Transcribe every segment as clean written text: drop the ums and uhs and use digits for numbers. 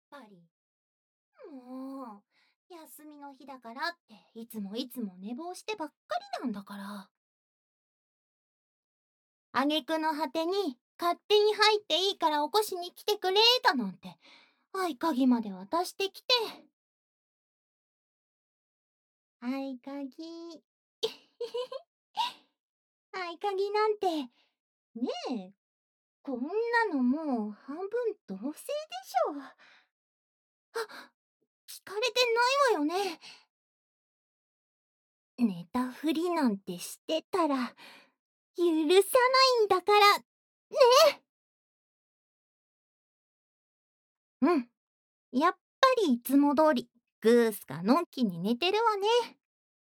ぱり。もう、休みの日だからっていつもいつも寝坊してばっかりなんだから。挙句の果てに勝手に入っていいから起こしに来てくれだなんて合鍵まで渡してきて。合鍵。合鍵なんて、ねえ、こんなのもう半分同棲でしょ。あ、聞かれてないわよね。寝たふりなんてしてたら許さないんだから。ね。うん、やっぱりいつも通りグースかのんきに寝てるわね。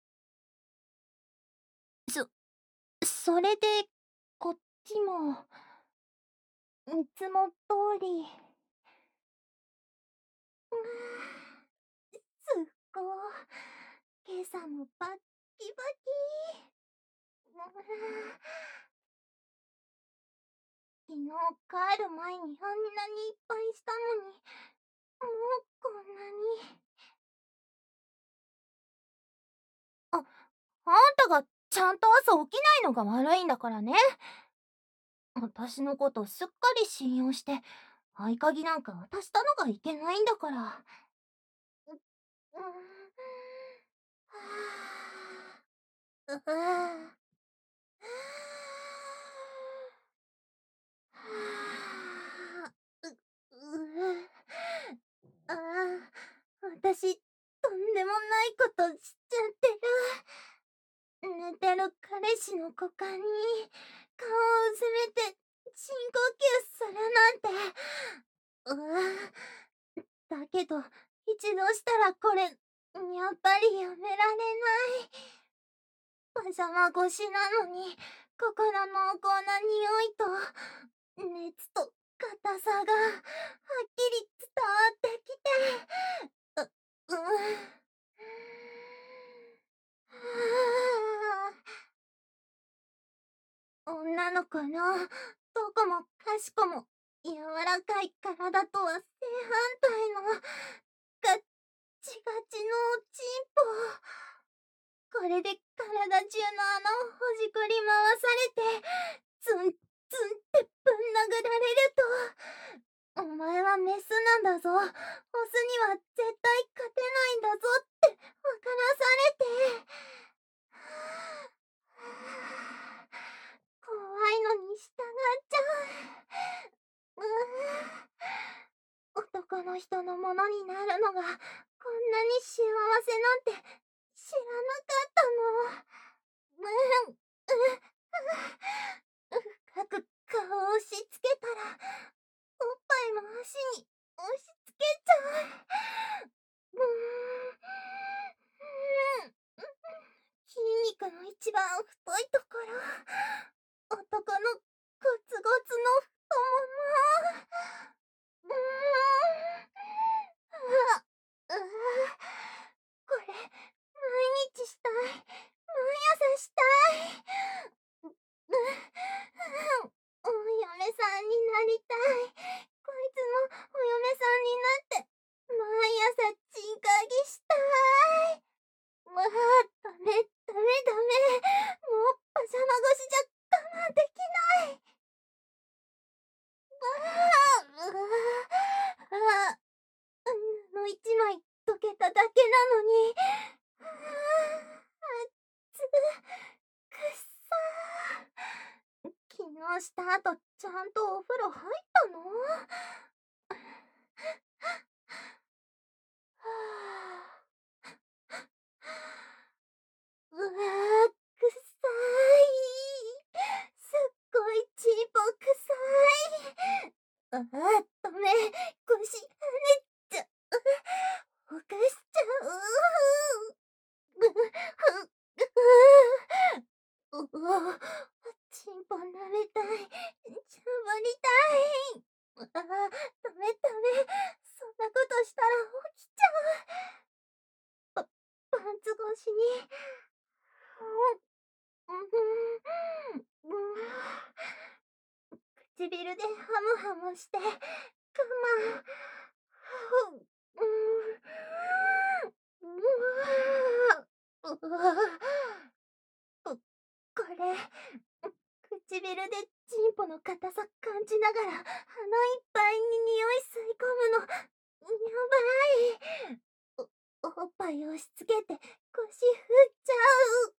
それでこっちもいつも通り。すっご今朝もバッキバキ。昨日帰る前にあんなにいっぱいしたのに、もうこんなに。あ、あんたがちゃんと朝起きないのが悪いんだからね。私のことすっかり信用して合鍵なんか渡したのがいけないんだから。う、うん、はあ、う、はあ、ああ、私、とんでもないことしちゃってる。寝てる彼氏の股間に顔をうずめて深呼吸するなんて。だけど、一度したらこれ、やっぱりやめられない。パジャマ越しなのに、ここの濃厚な匂いと、熱と硬さが、はっきり伝わってきて、女の子の、どこもかしこも、柔らかい体とは正反対の、ガッチガチのおちんぽ。これで体中の穴をほじくり回されて、ツンツンってぶん殴られると、お前はメスなんだぞ、オスには絶対勝てないんだぞって分からされて、怖いのに従っちゃう。男の人のものになるのがこんなに幸せなんて知らなかったの。深く顔を押し付けたら、おっぱいも足に押し付けちゃう。筋肉の一番太いところ、男のゴツゴツの太もも。あ、これ、毎日したい。毎朝したい。お嫁さんになりたい。こいつのお嫁さんになって、毎朝チンカギしたい。ダメ、ダメ、ダメ。もうパジャマ越しじゃ我慢できない。布一枚溶けただけなのに。あっつ、くっさ。昨日した後、ちゃんとお風呂入ったの？うわー、くさい。すっごいチンポくさい。ダメ、腰跳ねちゃう。ほかしちゃう。チンポ舐めたい。しゃぶりたい。ダメダメ。そんなことしたら起きちゃう。パンツ越しに。唇でハムハムして、我慢。 ここれ、唇でチンポの硬さ感じながら鼻いっぱいに匂い吸い込むの、やばい。おっぱい押し付けて腰振っちゃう。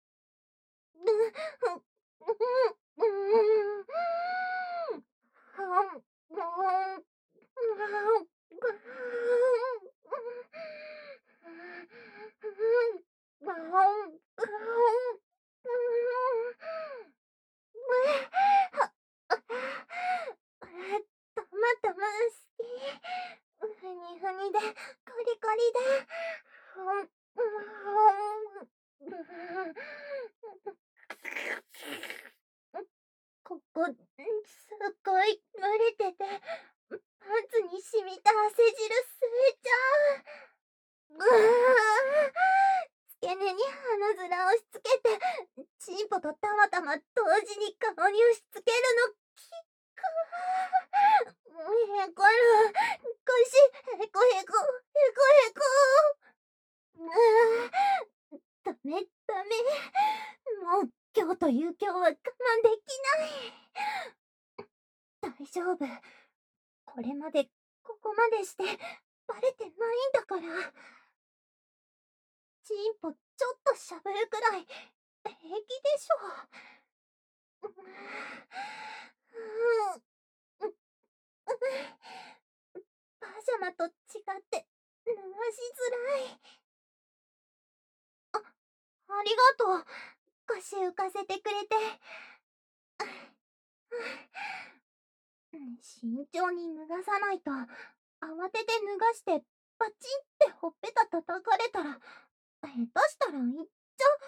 たまたま好き。ふにふにでコリコリで。ここ、すっごい蒸れてて、パンツに染みた汗汁吸えちゃう。付け根に鼻面押し付けて、チンポとたまたま同時に顔に押し付けるの、きっくへこる。腰、へこへこ、へこへこ。ダメダメ。もう今日という今日は我慢できない。大丈夫。これまでここまでしてバレてないんだから。チンポちょっとしゃぶるくらい平気でしょ。パジャマと違って脱がしづらい。ありがとう。腰浮かせてくれて。慎重に脱がさないと、慌てて脱がしてパチンってほっぺた叩かれたら、下手したらいっちゃう。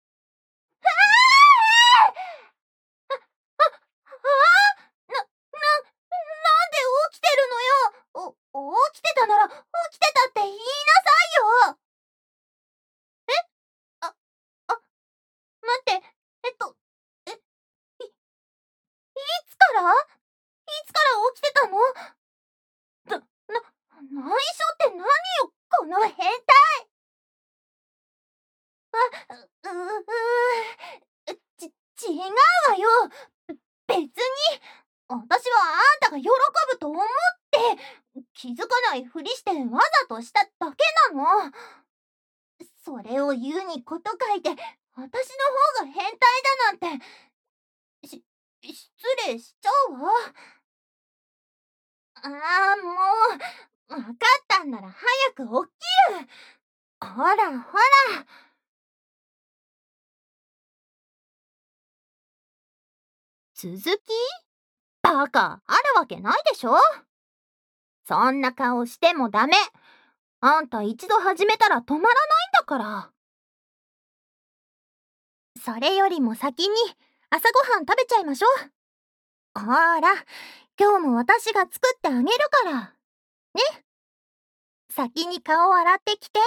なんで起きてるのよ。起きてたなら起きてたって言いなさいよ。あ、待って、え、いつから起きてたの？内緒って何よ、この変態。違うわよ。別に、私はあんたが喜ぶと思って、気づかないふりしてわざとしただけなの。それを言うにこと書いて、私の方が変態だなんて、失礼しちゃうわ。もう、わかったんなら早く起きる。ほらほら。続き？バカ、あるわけないでしょ。そんな顔してもダメ。あんた一度始めたら止まらないんだから。それよりも先に朝ごはん食べちゃいましょう。ほら、今日も私が作ってあげるから。ね。先に顔洗ってきて。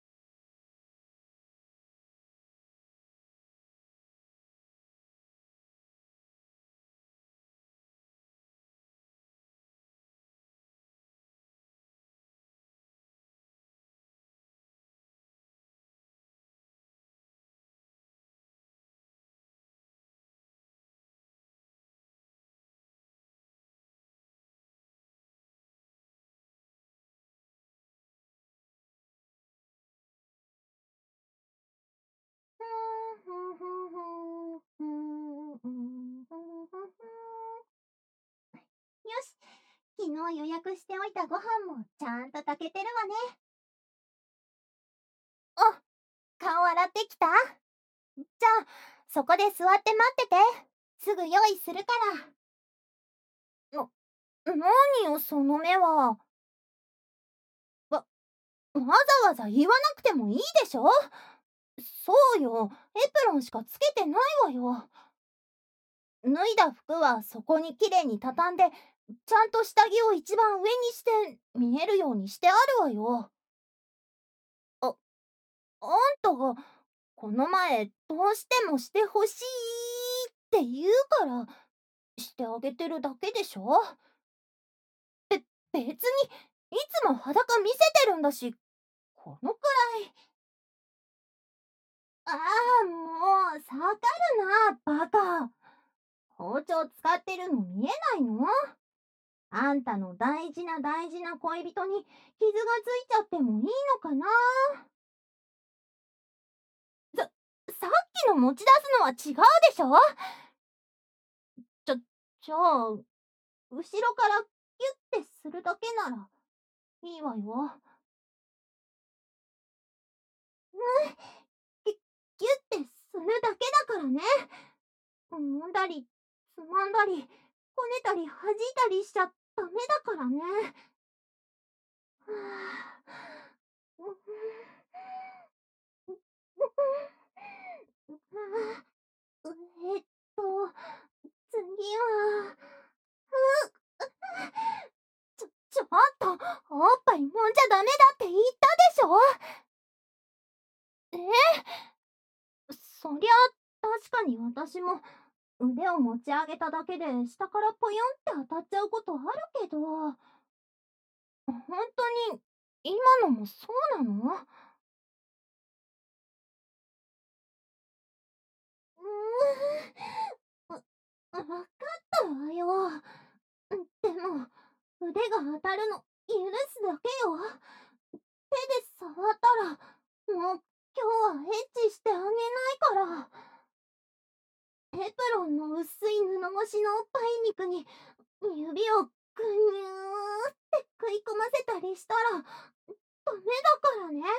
よし、昨日予約しておいたご飯もちゃんと炊けてるわね。顔洗ってきた？じゃあ、そこで座って待ってて。すぐ用意するから。何よ、その目は。わざわざ言わなくてもいいでしょ。そうよ、エプロンしかつけてないわよ。脱いだ服はそこにきれいに畳んで、ちゃんと下着を一番上にして見えるようにしてあるわよ。あんたがこの前どうしてもしてほしいって言うからしてあげてるだけでしょ。別にいつも裸見せてるんだし、このくらい。ああ、もう、下がるな、バカ。包丁使ってるの見えないの？あんたの大事な大事な恋人に傷がついちゃってもいいのかな？さっきの持ち出すのは違うでしょ？じゃ、じゃあ、後ろからギュッてするだけならいいわよ。ギギュッてするだけだからね。揉んだり、つまんだり、こねたり弾いたりしちゃダメだからね。はあ、うえっと、次は、ちょっと、おっぱい揉んじゃダメだって言ったでしょ？そりゃ、確かに私も腕を持ち上げただけで下からポヨンって当たっちゃうことあるけど、本当に今のもそうなの？わかったわよ。でも、腕が当たるの許すだけよ。手で触ったら、もう今日はエッチしてあげないから。エプロンの薄い布越しのおっぱい肉に指をぐにゅーって食い込ませたりしたらダメだからね。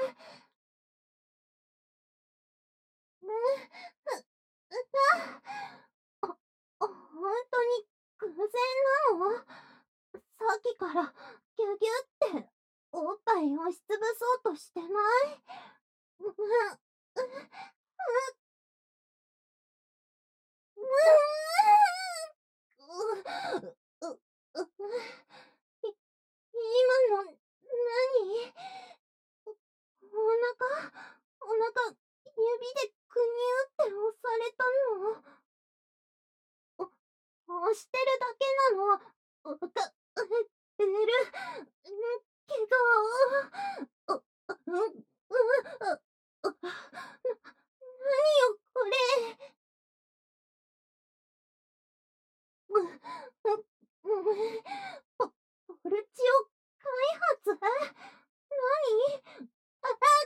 う、あ、本当に偶然なの？さっきからギュギュっておっぱい押しつぶそうとしてない？う、う、う、う、今の何？お腹指でくにゅーって押されたの？押してるだけなの。わかってる。けど、何よこれ。う、う、ポポルチオ開発？何？あ、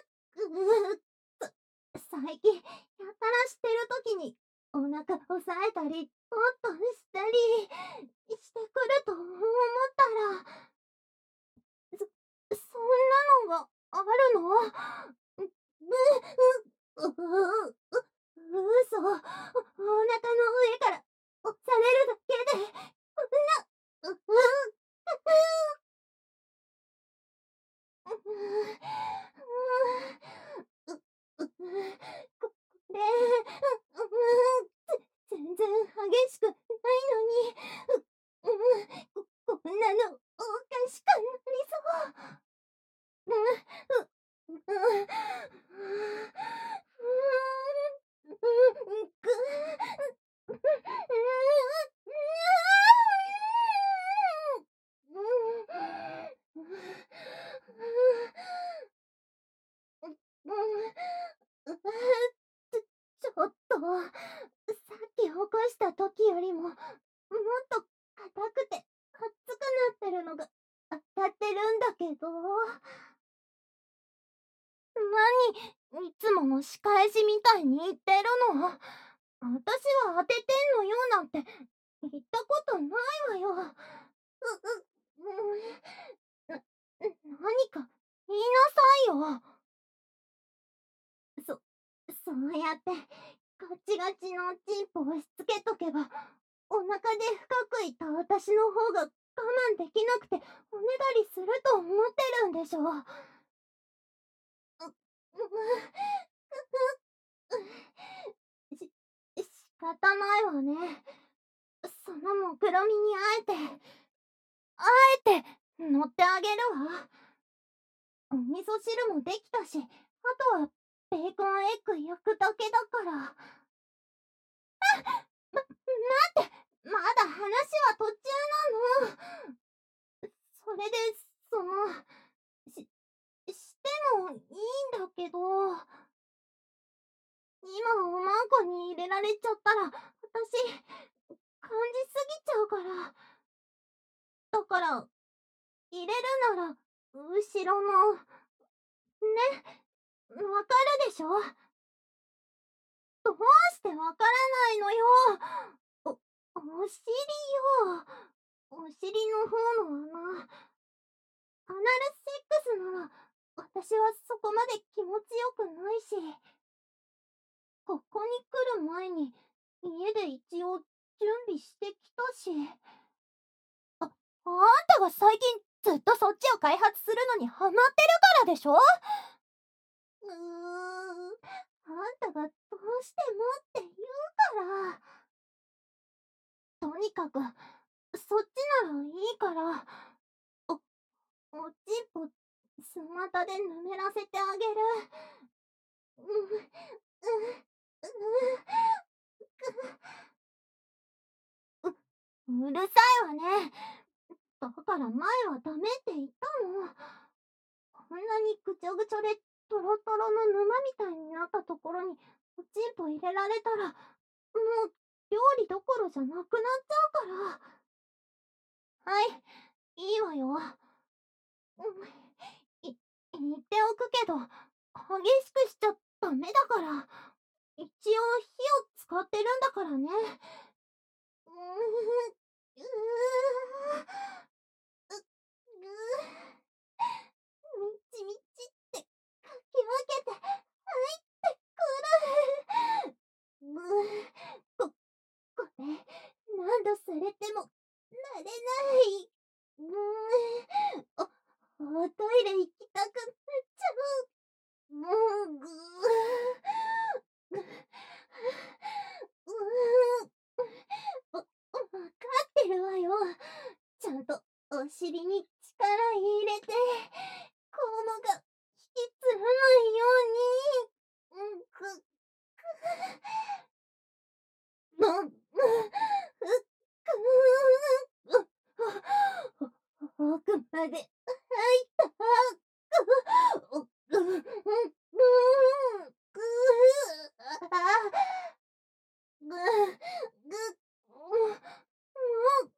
最近やたらしてるときにお腹押さえたりポッとしたりしてくると思ったら、そんなのがあるの？嘘。お腹の上から押されるだけでこんな、これ、全然激しくないのに、こんなのおかしくなりそう。ちょっと、さっき起こした時よりも、もっと硬くて、かっつくなってるのが当たってるんだけど。何、いつもの仕返しみたいに言ってるの？私は当ててんのよなんて言ったことないわよ。な、何か言いなさいよ。そ、そうやってガチガチのチンポをしつけとけば、お腹で深くいた私の方が我慢できなくておねだりすると思ってるんでしょ。し、仕方ないわね。その目論みにあえて乗ってあげるわ。お味噌汁もできたし、あとはベーコンエッグ焼くだけだから。待って、まだ話は途中なの。それで、 今おまんこに入れられちゃったら、私、感じすぎちゃうから。だから、入れるなら、後ろの、ね、わかるでしょ？どうしてわからないのよ。お、お尻よ。お尻の方の穴。アナルセックスなら、私はそこまで気持ちよくないし、ここに来る前に、家で一応準備してきたし。あんたが最近ずっとそっちを開発するのにハマってるからでしょ？あんたがどうしてもって言うから。とにかく、そっちならいいから、おちんぽ、スマタで舐めらせてあげる。う、う、うるさいわね。だから前はダメって言ったの。こんなにぐちゃぐちゃでトロトロの沼みたいになったところにおちんぽ入れられたら、もう料理どころじゃなくなっちゃうから。はい、いいわよ。言っておくけど、激しくしちゃダメだから。一応火を使ってるんだからね。うーうーうみちみちってかき分けて入ってくる。ここれ何度されても慣れない。おトイレ行きたくなっちゃう。もうわかってるわよ。ちゃんとお尻に力入れて、肛門が引きつらないように。奥まで入った。ぐ、ぐ、もう、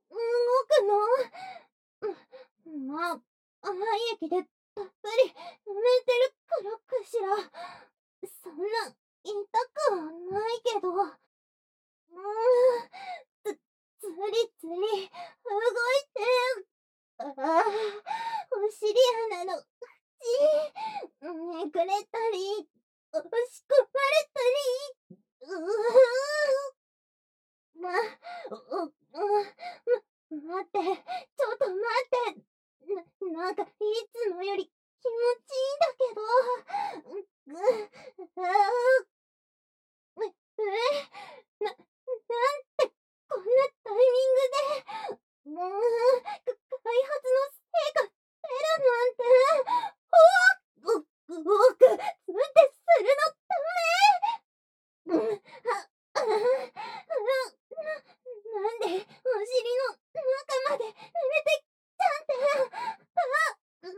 動くの？まあ、愛液でたっぷり埋めてるからかしら。そんな、痛くはないけど。つりつり、動いて。お尻穴の縁、めくれたり、押し込まれたり。ま、待って、ちょっと待って。なんかいつもより気持ちいいんだけど。なんてこんなタイミングで。開発の成果出るなんて。僕、ツンってするのダメ。なんでお尻の中まで濡れてきちゃって。気持ちい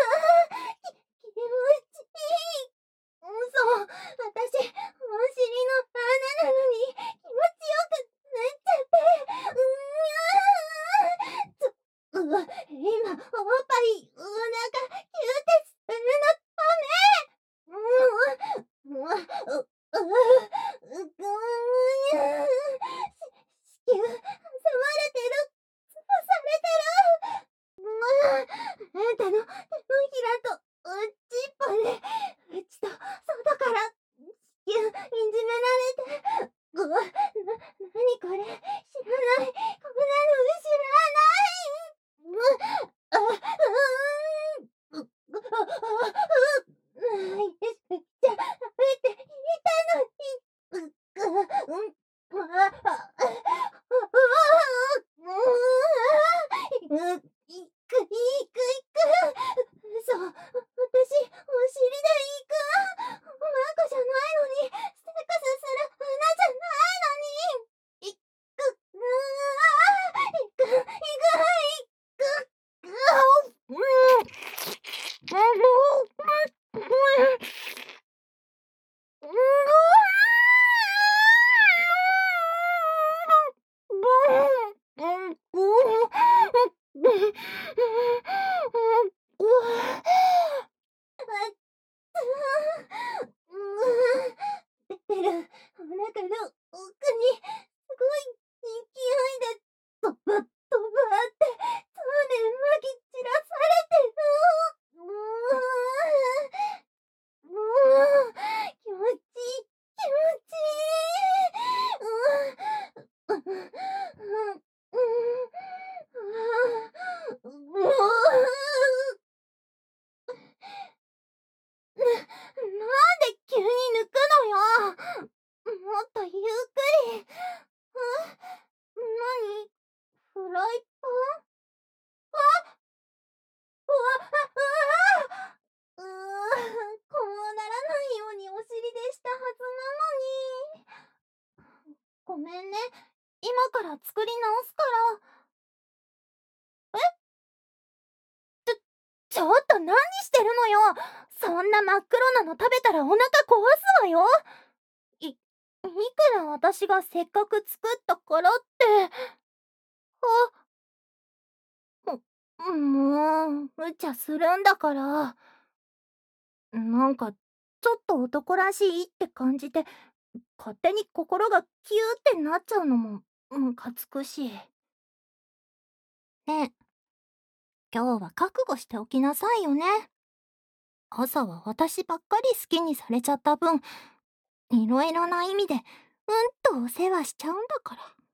い。そう、私、お尻の穴なのに気持ちよくなっちゃって。今、おっぱい、お腹、キューてするのダメ。子宮、挟まれてる。されてる。あんたの手のひらとおっちっぽで、内と外から子宮いじめられて。なにこれ、知らない。こんなの知らない。じゃあ、って言ったのに。行く。嘘。私、お尻で行く。おまんこじゃないのに、セックスする穴じゃないのに。 から奥にすごい勢いでドバッドバーってそうでまき散らされてる。気持ちいい、気持ちいい。なんで急に抜くのよ。もっとゆっくり。なに、フライパン？うわ、うこうならないようにお尻でしたはずなのに。ごめんね。今から作り直すから。ちょっと何してるのよ。そんな真っ黒なの食べたらお腹壊すわよ。いくら私がせっかく作ったからって。もう、無茶するんだから。なんか、ちょっと男らしいって感じて、勝手に心がキューってなっちゃうのも、ムカつくし。ねえ、今日は覚悟しておきなさいよね。朝は私ばっかり好きにされちゃった分、いろいろな意味で、とお世話しちゃうんだから。